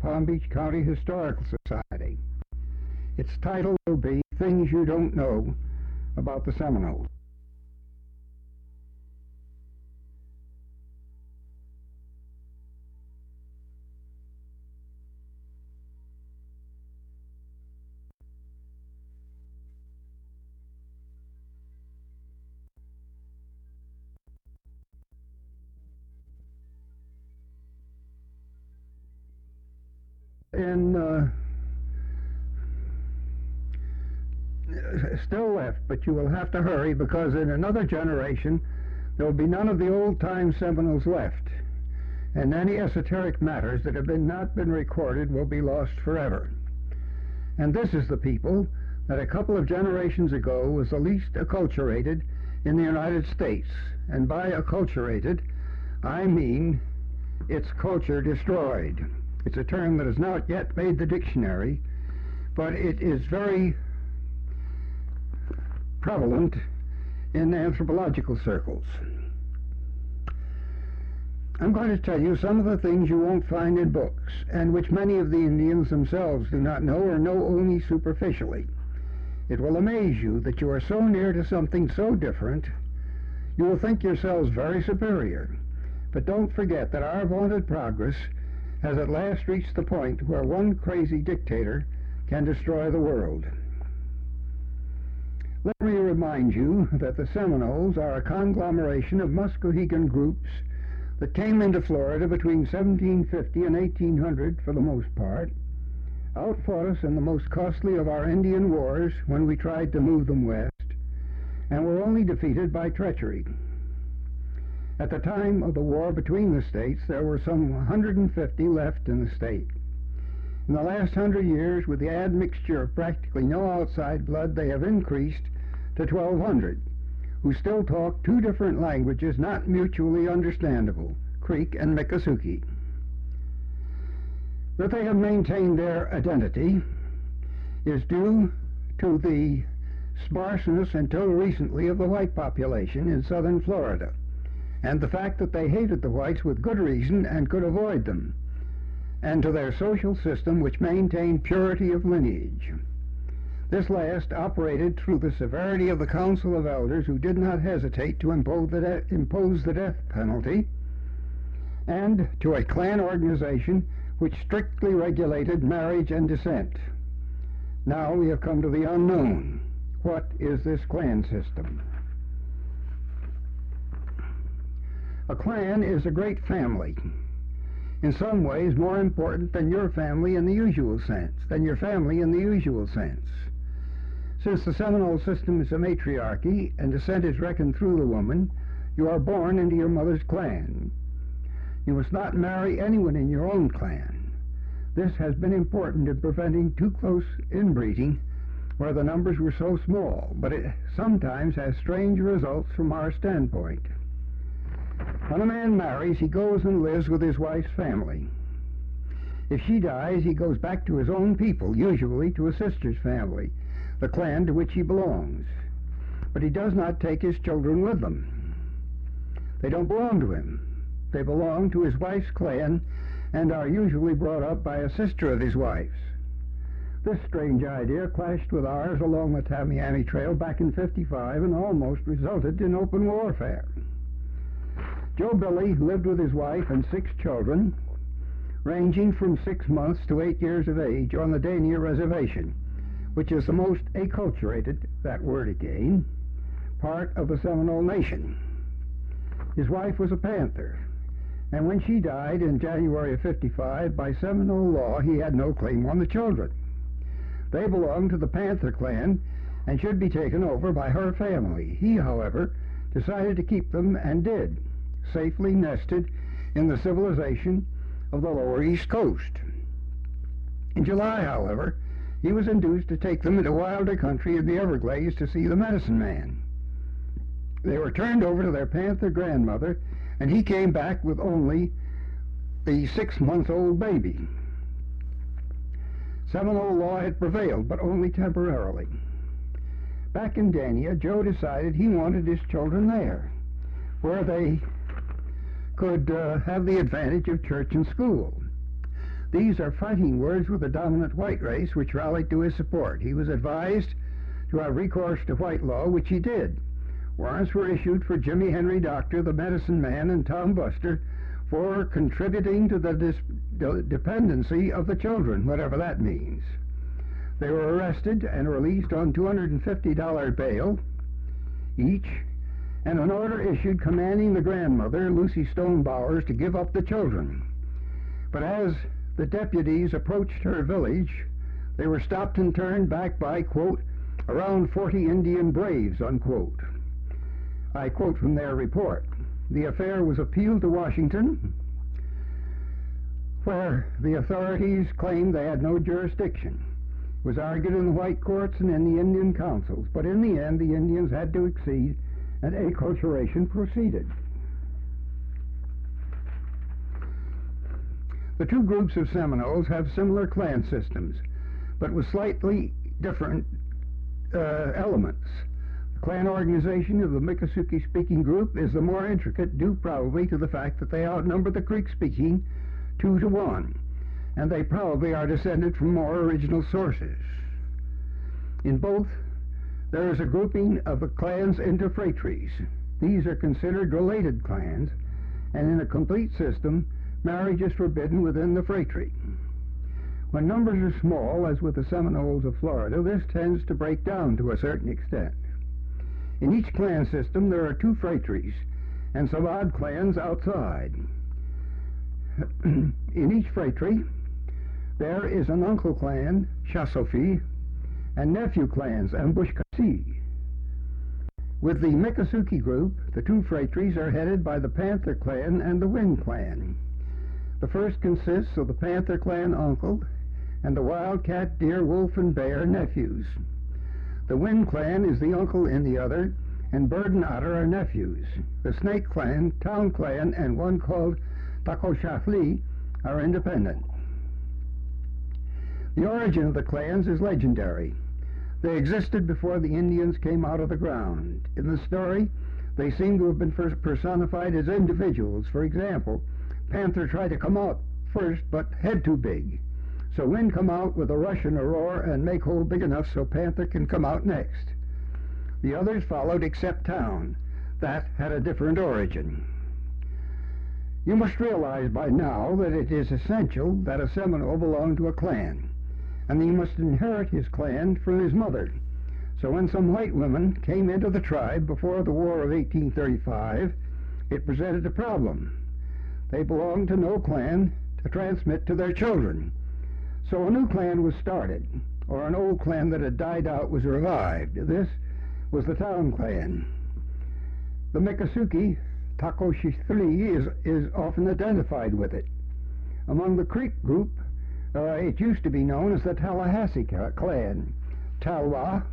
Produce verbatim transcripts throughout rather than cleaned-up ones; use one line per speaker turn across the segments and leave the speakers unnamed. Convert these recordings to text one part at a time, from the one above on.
Palm Beach County Historical Society. Its title will be Things You Don't Know About the Seminoles. In uh, still left, but you will have to hurry because in another generation there will be none of the old-time Seminoles left, and any esoteric matters that have been not been recorded will be lost forever. And this is the people that a couple of generations ago was the least acculturated in the United States, and by acculturated I mean its culture destroyed. It's a term that has not yet made the dictionary, but it is very prevalent in anthropological circles. I'm going to tell you some of the things you won't find in books, and which many of the Indians themselves do not know or know only superficially. It will amaze you that you are so near to something so different, you will think yourselves very superior. But don't forget that our vaunted progress has at last reached the point where one crazy dictator can destroy the world. Let me remind you that the Seminoles are a conglomeration of Muscohegan groups that came into Florida between seventeen fifty and eighteen hundred for the most part, outfought us in the most costly of our Indian wars when we tried to move them west, and were only defeated by treachery. At the time of the war between the states, there were some one hundred fifty left in the state. In the last hundred years, with the admixture of practically no outside blood, they have increased to twelve hundred, who still talk two different languages not mutually understandable, Creek and Miccosukee. That they have maintained their identity is due to the sparseness until recently of the white population in southern Florida, and the fact that they hated the whites with good reason and could avoid them, and to their social system which maintained purity of lineage. This last operated through the severity of the Council of Elders, who did not hesitate to impose the, de- impose the death penalty, and to a clan organization which strictly regulated marriage and descent. Now we have come to the unknown. What is this clan system? A clan is a great family, in some ways more important than your family in the usual sense, than your family in the usual sense. Since the Seminole system is a matriarchy and descent is reckoned through the woman, you are born into your mother's clan. You must not marry anyone in your own clan. This has been important in preventing too close inbreeding where the numbers were so small, but it sometimes has strange results from our standpoint. When a man marries, he goes and lives with his wife's family. If she dies, he goes back to his own people, usually to a sister's family, the clan to which he belongs. But he does not take his children with them. They don't belong to him. They belong to his wife's clan and are usually brought up by a sister of his wife's. This strange idea clashed with ours along the Tamiami Trail back in fifty-five and almost resulted in open warfare. Joe Billy lived with his wife and six children, ranging from six months to eight years of age, on the Dania Reservation, which is the most acculturated, that word again, part of the Seminole Nation. His wife was a Panther, and when she died in January of fifty-five, by Seminole law, he had no claim on the children. They belonged to the Panther clan and should be taken over by her family. He, however, decided to keep them and did, safely nested in the civilization of the lower East Coast. In July, however, he was induced to take them into wilder country in the Everglades to see the medicine man. They were turned over to their Panther grandmother, and he came back with only the six-month-old baby. Seminole law had prevailed, but only temporarily. Back in Dania, Joe decided he wanted his children there, where they could uh, have the advantage of church and school. These are fighting words with the dominant white race, which rallied to his support. He was advised to have recourse to white law, which he did. Warrants were issued for Jimmy Henry Doctor, the medicine man, and Tom Buster for contributing to the dis- de- dependency of the children, whatever that means. They were arrested and released on two hundred fifty dollars bail each, and an order issued commanding the grandmother, Lucy Stone Bowers, to give up the children. But as the deputies approached her village, they were stopped and turned back by, quote, around forty Indian braves, unquote. I quote from their report. The affair was appealed to Washington, where the authorities claimed they had no jurisdiction. It was argued in the white courts and in the Indian councils, but in the end the Indians had to accede, and acculturation proceeded. The two groups of Seminoles have similar clan systems, but with slightly different uh, elements. The clan organization of the Miccosukee-speaking group is the more intricate, due probably to the fact that they outnumber the Creek-speaking two to one, and they probably are descended from more original sources. In both, there is a grouping of the clans into phratries. These are considered related clans, and in a complete system, marriage is forbidden within the phratry. When numbers are small, as with the Seminoles of Florida, this tends to break down to a certain extent. In each clan system, there are two phratries, and some odd clans outside. In each phratry, there is an uncle clan, Shasophi, and nephew clans, Ambushkasi. With the Miccosukee group, the two phratries are headed by the Panther clan and the Wind clan. The first consists of the Panther clan uncle and the Wildcat, Deer, Wolf, and Bear nephews. The Wind clan is the uncle in the other, and Bird and Otter are nephews. The Snake clan, Town clan, and one called Takoshafli are independent. The origin of the clans is legendary. They existed before the Indians came out of the ground. In the story, they seem to have been first personified as individuals. For example, Panther tried to come out first, but head too big. So Wind come out with a rush and a roar and make hole big enough so Panther can come out next. The others followed except Town. That had a different origin. You must realize by now that it is essential that a Seminole belong to a clan, and he must inherit his clan from his mother. So when some white women came into the tribe before the War of eighteen thirty-five, it presented a problem. They belonged to no clan to transmit to their children. So a new clan was started, or an old clan that had died out was revived. This was the Town clan. The Miccosukee, Takoshithli, is, is often identified with it. Among the Creek group, uh, it used to be known as the Tallahassee clan. Talwa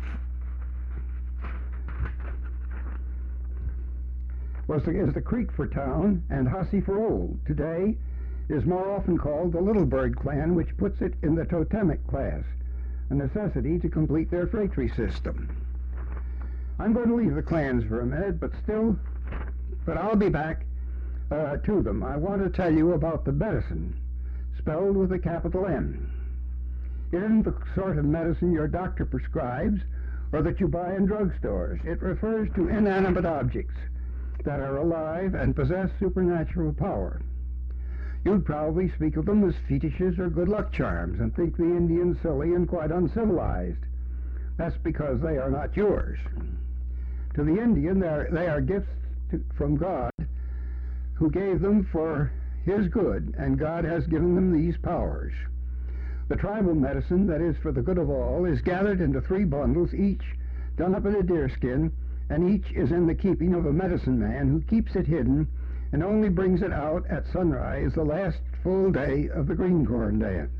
was the, is the Creek for town, and Hussey for old. Today is more often called the Little Bird clan, which puts it in the totemic class, a necessity to complete their phratry system. I'm going to leave the clans for a minute, but still, but I'll be back uh, to them. I want to tell you about the medicine, spelled with a capital M. It isn't the sort of medicine your doctor prescribes or that you buy in drugstores. It refers to inanimate objects that are alive and possess supernatural power. You'd probably speak of them as fetishes or good luck charms and think the Indians silly and quite uncivilized. That's because they are not yours. To the Indian, they are, they are gifts to, from God, who gave them for his good, and God has given them these powers. The tribal medicine, that is for the good of all, is gathered into three bundles, each done up in a deerskin, and each is in the keeping of a medicine man who keeps it hidden and only brings it out at sunrise, the last full day of the green corn dance.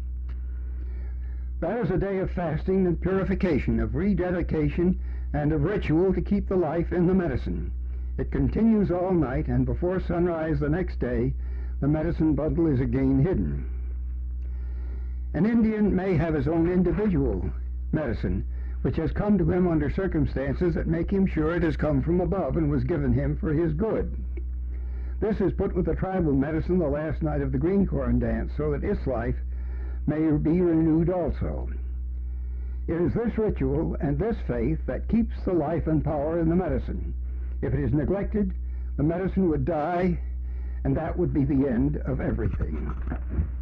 That is a day of fasting and purification, of rededication, and of ritual to keep the life in the medicine. It continues all night, and before sunrise the next day, the medicine bundle is again hidden. An Indian may have his own individual medicine, which has come to him under circumstances that make him sure it has come from above and was given him for his good. This is put with the tribal medicine the last night of the green corn dance, so that its life may be renewed also. It is this ritual and this faith that keeps the life and power in the medicine. If it is neglected, the medicine would die, and that would be the end of everything.